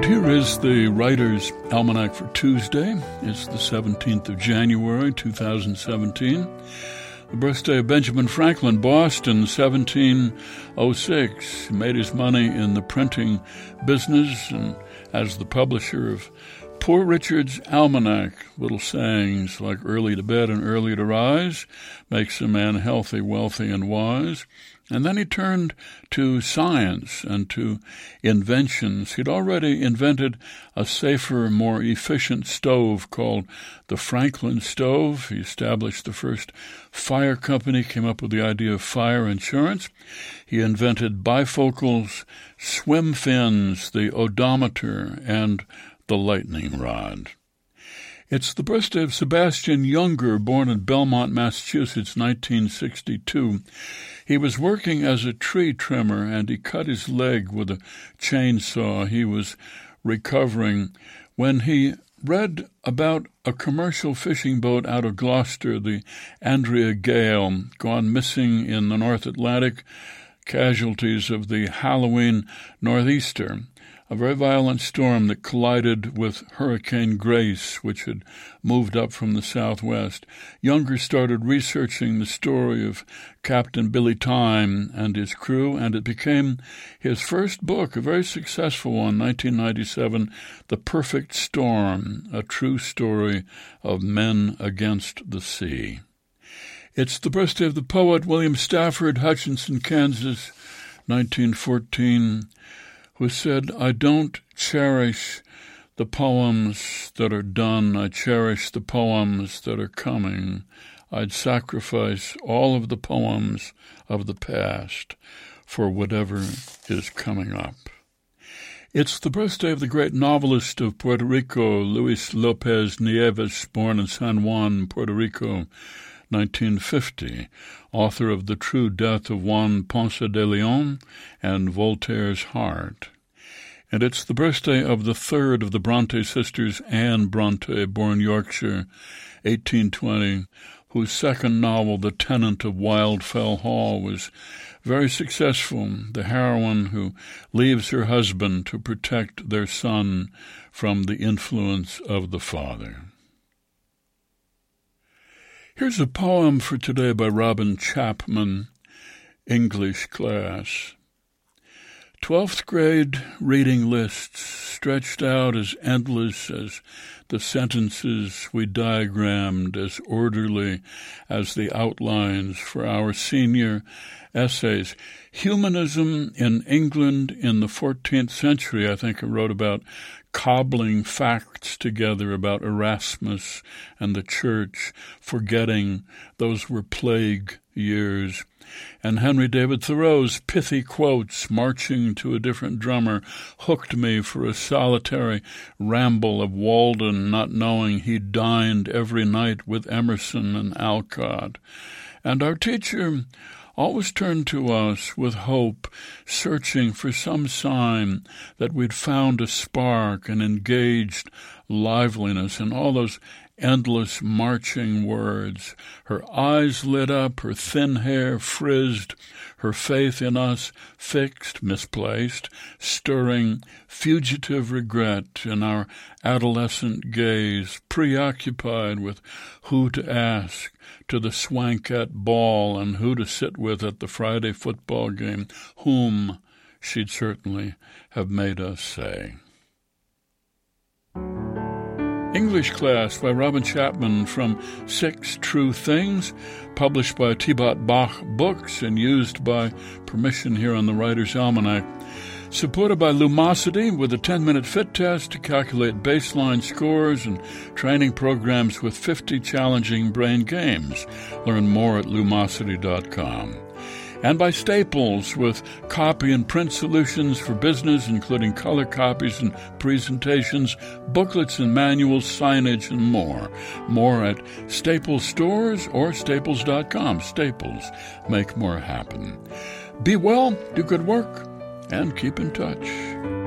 And here is the Writer's Almanac for Tuesday. It's the 17th of January, 2017. The birthday of Benjamin Franklin, Boston, 1706. He made his money in the printing business and as the publisher of Poor Richard's Almanac. Little sayings like early to bed and early to rise makes a man healthy, wealthy, and wise. And then he turned to science and to inventions. He'd already invented a safer, more efficient stove called the Franklin stove. He established the first fire company, came up with the idea of fire insurance. He invented bifocals, swim fins, the odometer, and the lightning rod. It's the birthday of Sebastian Junger, born in Belmont, Massachusetts, 1962. He was working as a tree trimmer, and he cut his leg with a chainsaw. He was recovering when he read about a commercial fishing boat out of Gloucester, the Andrea Gale, gone missing in the North Atlantic, casualties of the Halloween northeaster, a very violent storm that collided with Hurricane Grace, which had moved up from the southwest. Junger started researching the story of Captain Billy Time and his crew, and it became his first book, a very successful one, 1997, The Perfect Storm, a true story of men against the sea. It's the birthday of the poet William Stafford, Hutchinson, Kansas, 1914, who said, "I don't cherish the poems that are done. I cherish the poems that are coming. I'd sacrifice all of the poems of the past for whatever is coming up." It's the birthday of the great novelist of Puerto Rico, Luis López Nieves, born in San Juan, Puerto Rico, 1950, author of The True Death of Juan Ponce de Leon and Voltaire's Heart. And it's the birthday of the third of the Bronte sisters, Anne Bronte, born Yorkshire, 1820, whose second novel, The Tenant of Wildfell Hall, was very successful. The heroine who leaves her husband to protect their son from the influence of the father. Here's a poem for today by Robin Chapman, English class. 12th grade reading lists stretched out as endless as the sentences we diagrammed, as orderly as the outlines for our senior essays. Humanism in England in the 14th century, I think I wrote about cobbling facts together about Erasmus and the church, forgetting those were plague years. And Henry David Thoreau's pithy quotes, marching to a different drummer, hooked me for a solitary ramble of Walden, not knowing he dined every night with Emerson and Alcott. And our teacher always turned to us with hope, searching for some sign that we'd found a spark, an engaged liveliness in all those endless marching words. Her eyes lit up, her thin hair frizzed, her faith in us fixed, misplaced, stirring fugitive regret in our adolescent gaze, preoccupied with who to ask to the Swankette ball and who to sit with at the Friday football game, whom she'd certainly have made us say. English Class by Robin Chapman from 6 True Things, published by Thibaut Bach Books and used by permission here on the Writer's Almanac. Supported by Lumosity with a 10-minute fit test to calculate baseline scores and training programs with 50 challenging brain games. Learn more at lumosity.com. And by Staples with copy and print solutions for business, including color copies and presentations, booklets and manuals, signage, and more. More at Staples stores or staples.com. Staples, make more happen. Be well, do good work, and keep in touch.